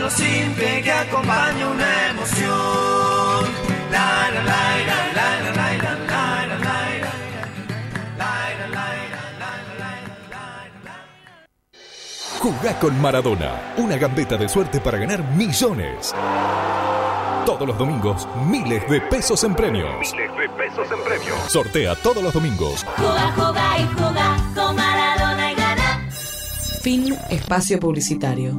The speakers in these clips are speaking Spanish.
lo simple que acompaña una emoción. La la la la la la la la la la la. Jugá con Maradona, una gambeta de suerte para ganar millones. Todos los domingos, miles de pesos en premios. Sortea todos los domingos. Juega, juega y juega con Maradona y gana. Fin espacio publicitario.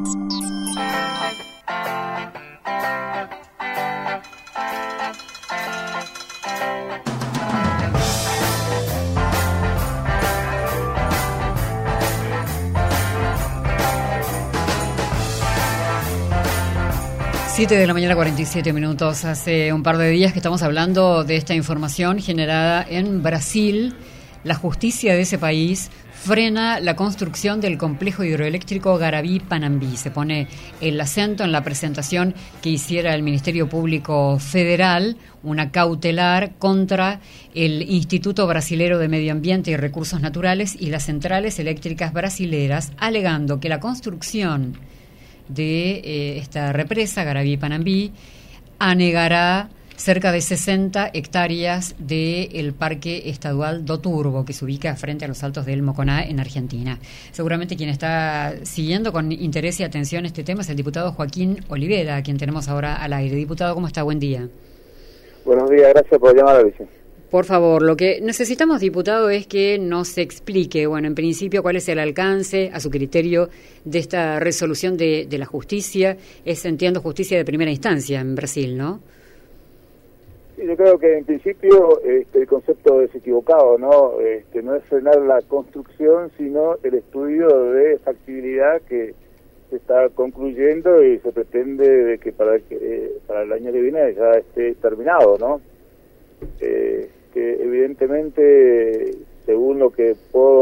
Siete de la mañana, 47 minutos. Hace un par de días que estamos hablando de esta información generada en Brasil. La justicia de ese país frena la construcción del complejo hidroeléctrico Garaví-Panambi. Se pone el acento en la presentación que hiciera el Ministerio Público Federal, una cautelar contra el Instituto Brasilero de Medio Ambiente y Recursos Naturales y las centrales eléctricas brasileras, alegando que la construcción de esta represa, Garaví-Panambi, anegará cerca de 60 hectáreas del Parque Estadual do Turvo, que se ubica frente a los Altos del Moconá, en Argentina. Seguramente quien está siguiendo con interés y atención este tema es el diputado Joaquín Olivera, a quien tenemos ahora al aire. Diputado, ¿cómo está? Buen día. Buenos días, gracias por llamar a Vicente. Por favor, lo que necesitamos, diputado, es que nos explique, bueno, en principio, cuál es el alcance, a su criterio, de esta resolución de la justicia. Es, entiendo, justicia de primera instancia en Brasil, ¿no? Sí, yo creo que en principio el concepto es equivocado, ¿no? No es frenar la construcción, sino el estudio de factibilidad que se está concluyendo y se pretende de que para el año que viene ya esté terminado, ¿no? Que evidentemente, según lo que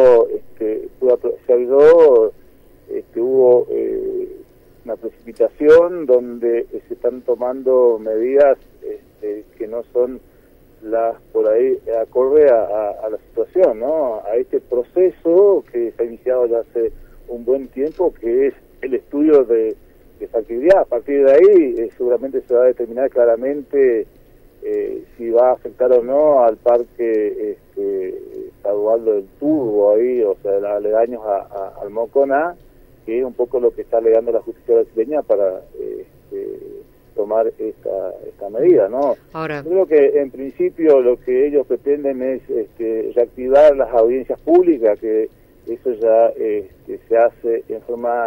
se avisó, hubo una precipitación donde se están tomando medidas que no son las por ahí acorde a la situación, ¿no? A este proceso que se ha iniciado ya hace un buen tiempo, que es el estudio de factibilidad. A partir de ahí seguramente se va a determinar claramente si va a afectar o no al parque estadual del Turvo ahí, o sea, aledaños al Moconá, que es un poco lo que está alegando la justicia brasileña para tomar esta medida, ¿no? Ahora, creo que en principio lo que ellos pretenden es reactivar las audiencias públicas, que eso ya se hace en forma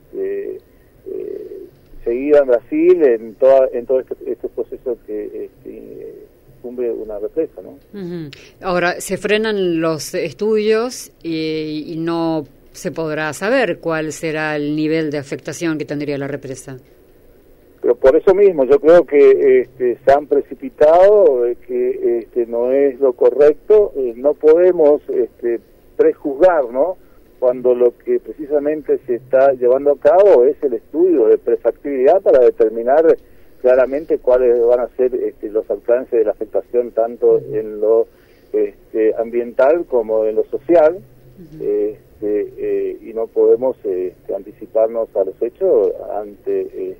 seguida en Brasil en todo este proceso que cumple una represa, ¿no? Uh-huh. Ahora, se frenan los estudios y no se podrá saber cuál será el nivel de afectación que tendría la represa. Pero por eso mismo yo creo que se han precipitado, que no es lo correcto. No podemos prejuzgar, ¿no?, cuando lo que precisamente se está llevando a cabo es el estudio de prefactibilidad para determinar claramente cuáles van a ser los alcances de la afectación, tanto en lo ambiental como en lo social. Uh-huh. Y no podemos anticiparnos a los hechos antes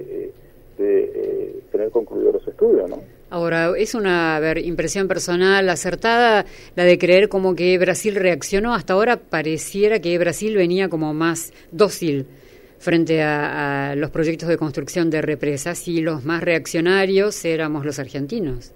de tener concluidos los estudios, ¿no? Ahora, es una impresión personal acertada la de creer como que Brasil reaccionó. Hasta ahora pareciera que Brasil venía como más dócil frente a los proyectos de construcción de represas, y los más reaccionarios éramos los argentinos.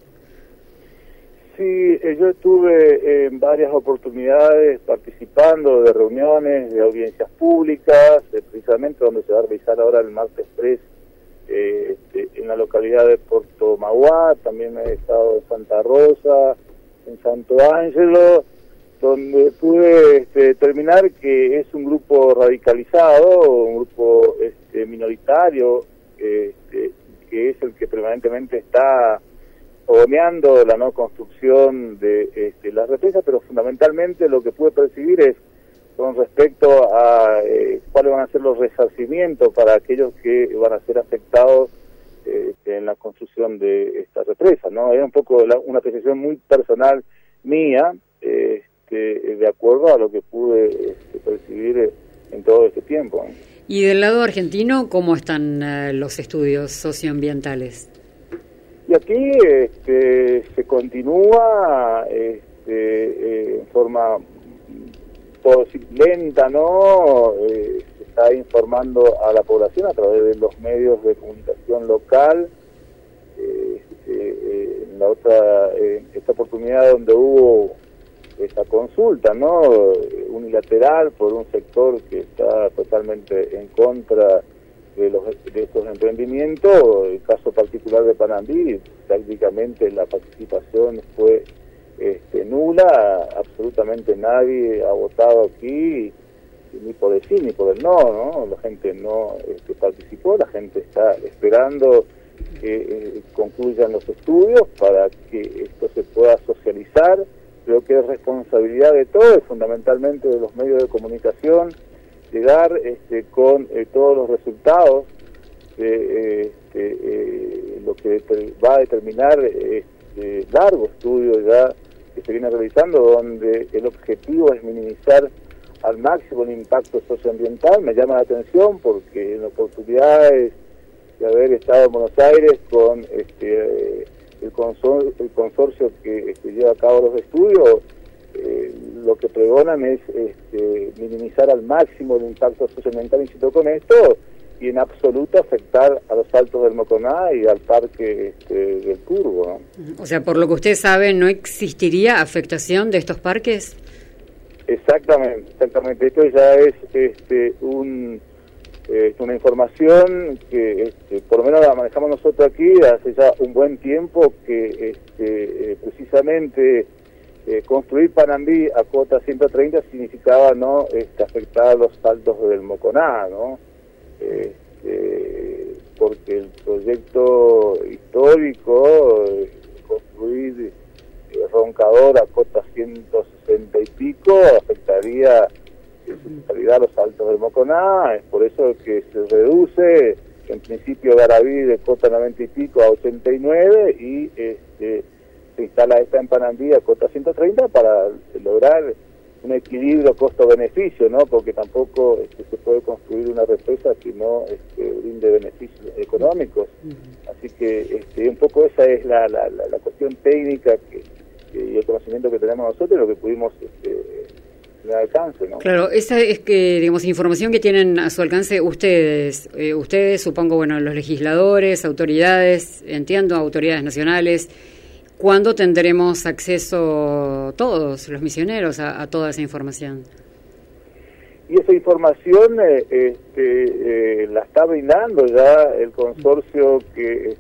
Sí, yo estuve en varias oportunidades participando de reuniones, de audiencias públicas, precisamente donde se va a realizar ahora el martes 3 en la localidad de Puerto Mauá. También he estado en Santa Rosa, en Santo Ángelo, donde pude determinar que es un grupo radicalizado, un grupo minoritario, que es el que permanentemente está fogoneando la no construcción de las represas, pero fundamentalmente lo que pude percibir es con respecto a cuáles van a ser los resarcimientos para aquellos que van a ser afectados en la construcción de esta represa, ¿no? Era un poco una apreciación muy personal mía, de acuerdo a lo que pude percibir en todo este tiempo, ¿no? Y del lado argentino, ¿cómo están los estudios socioambientales? Y aquí se continúa en forma lenta, ¿no? Se está informando a la población a través de los medios de comunicación local. En esta oportunidad donde hubo esta consulta, ¿no? Unilateral por un sector que está totalmente en contra de estos emprendimientos, el caso particular de Panambí, prácticamente la participación fue nula, absolutamente nadie ha votado aquí, ni por el sí ni por el no, ¿no? La gente no participó, la gente está esperando que concluyan los estudios para que esto se pueda socializar. Creo que es responsabilidad de todos, fundamentalmente de los medios de comunicación, llegar con todos los resultados de lo que va a determinar este largo estudio ya que se viene realizando, donde el objetivo es minimizar al máximo el impacto socioambiental. Me llama la atención porque en oportunidades de haber estado en Buenos Aires con el consorcio que lleva a cabo los estudios, lo que pregonan es minimizar al máximo el impacto socioambiental, insisto con esto, y en absoluto afectar a los Altos del Moconá y al parque del Turbo, ¿no? O sea, por lo que usted sabe, ¿no existiría afectación de estos parques? Exactamente. Esto ya es una información que por lo menos la manejamos nosotros aquí hace ya un buen tiempo, que precisamente construir Panambí a cuota 130 significaba no afectar a los Altos del Moconá, ¿no? Porque el proyecto histórico construir Roncador a cota 160 y pico afectaría en su totalidad a los Altos del Moconá. Es por eso que se reduce en principio Garaví de cota 90 y pico a 89 y se instala esta en Panambí a cota 130 para lograr un equilibrio costo-beneficio, ¿no? Porque tampoco se puede construir una represa que no brinde beneficios económicos. Así que un poco esa es la cuestión técnica y el conocimiento que tenemos nosotros y lo que pudimos tener alcance, ¿no? Claro, esa es que, digamos, información que tienen a su alcance ustedes, supongo, bueno, los legisladores, autoridades, entiendo, autoridades nacionales. ¿Cuándo tendremos acceso todos los misioneros a toda esa información? Y esa información la está brindando ya el consorcio que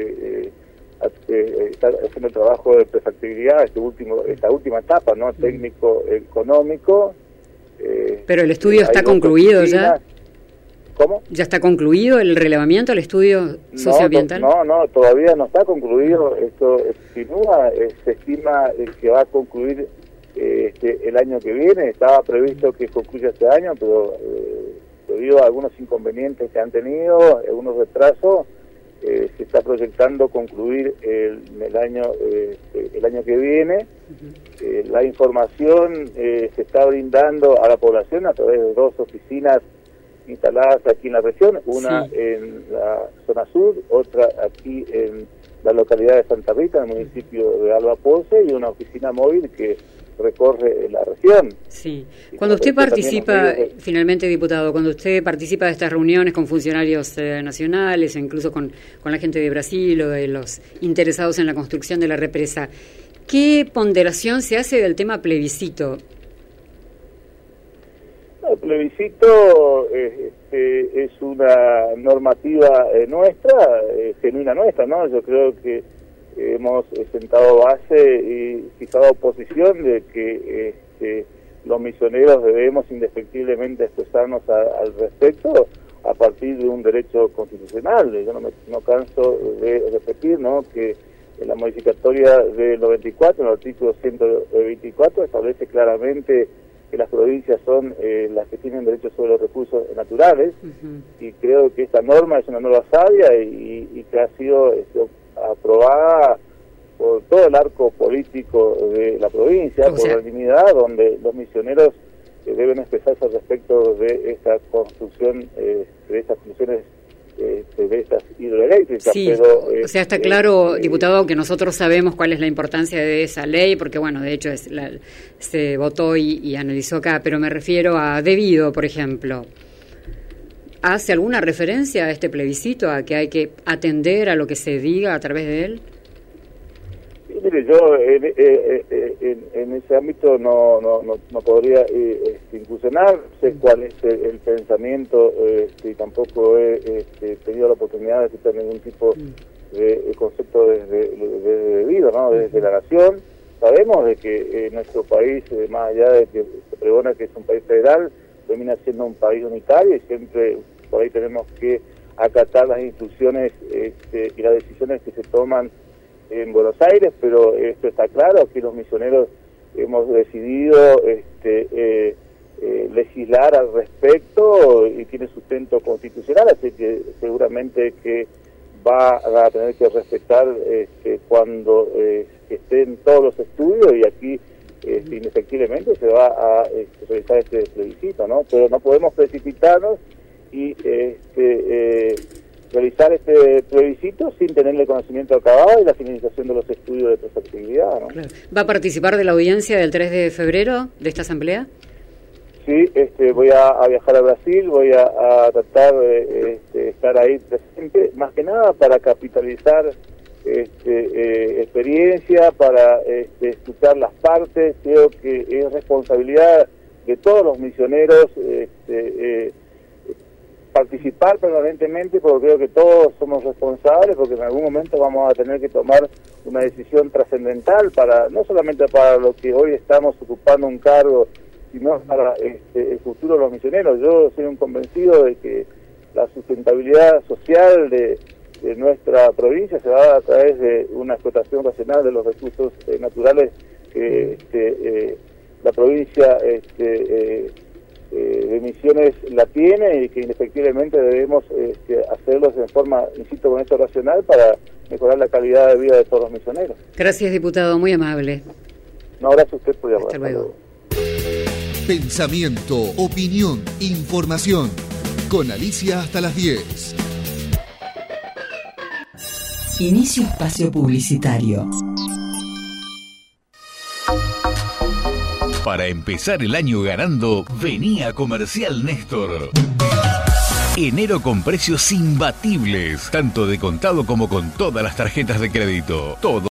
está haciendo el trabajo de prefactibilidad, esta última etapa, ¿no? Técnico-económico. Pero el estudio está concluido ya. ¿Cómo? ¿Ya está concluido el relevamiento, el estudio socioambiental? No, todavía no está concluido. Esto continúa, se estima que va a concluir el año que viene. Estaba previsto que concluya este año, pero debido a algunos inconvenientes que han tenido, algunos retrasos, se está proyectando concluir el año que viene. La información se está brindando a la población a través de 2 oficinas instaladas aquí en la región, una en la zona sur, otra aquí en la localidad de Santa Rita, en el municipio de Alba Ponce, y una oficina móvil que recorre la región. Sí. Cuando usted participa, finalmente, diputado, cuando usted participa de estas reuniones con funcionarios nacionales, o incluso con la gente de Brasil o de los interesados en la construcción de la represa, ¿qué ponderación se hace del tema plebiscito? El plebiscito es una normativa nuestra, genuina nuestra, ¿no? Yo creo que hemos sentado base y fijado posición de que los misioneros debemos indefectiblemente expresarnos al respecto a partir de un derecho constitucional. Yo no canso de repetir, ¿no?, que en la modificatoria del 94, en el artículo 124, establece claramente que las provincias son las que tienen derecho sobre los recursos naturales, y creo que esta norma es una norma sabia y que ha sido aprobada por todo el arco político de la provincia, por unanimidad, donde los misioneros deben expresarse al respecto de esta construcción, de estas funciones de estas hidroeléctricas. Sí, pero, o sea, está claro, diputado, que nosotros sabemos cuál es la importancia de esa ley, porque, bueno, de hecho se votó y analizó acá, pero me refiero a debido, por ejemplo. ¿Hace alguna referencia a este plebiscito, a que hay que atender a lo que se diga a través de él? Sí, mire, yo en ese ámbito no podría incursionar, sé cuál es el pensamiento, y tampoco he tenido la oportunidad de citar ningún tipo de concepto desde debido, ¿no? Desde la nación. Sabemos de que nuestro país, más allá de que se pregona que es un país federal, termina siendo un país unitario, y siempre por ahí tenemos que acatar las instrucciones y las decisiones que se toman en Buenos Aires, pero esto está claro, aquí los misioneros hemos decidido legislar al respecto y tiene sustento constitucional, así que seguramente que va a tener que respetar cuando estén todos los estudios, y aquí indefectiblemente se va a realizar este plebiscito, ¿no? Pero no podemos precipitarnos y realizar este plebiscito sin tenerle conocimiento acabado y la finalización de los estudios de preceptibilidad, ¿no? Claro. ¿Va a participar de la audiencia del 3 de febrero de esta asamblea? Sí, voy a viajar a Brasil, voy a tratar de estar ahí presente, más que nada para capitalizar experiencia, para escuchar las partes. Creo que es responsabilidad de todos los misioneros participar permanentemente, porque creo que todos somos responsables, porque en algún momento vamos a tener que tomar una decisión trascendental, para no solamente para lo que hoy estamos ocupando un cargo, sino para el futuro de los misioneros. Yo soy un convencido de que la sustentabilidad social de nuestra provincia se va a través de una explotación racional de los recursos naturales que la provincia de Misiones la tiene, y que indefectiblemente debemos hacerlos en forma, insisto, con esto racional, para mejorar la calidad de vida de todos los misioneros. Gracias, diputado, muy amable. No, gracias a usted por llamar. Hasta luego. Pensamiento, opinión, información. Con Alicia hasta las 10. Inicio espacio publicitario. Para empezar el año ganando, vení a Comercial Néstor. Enero con precios imbatibles, tanto de contado como con todas las tarjetas de crédito. Todo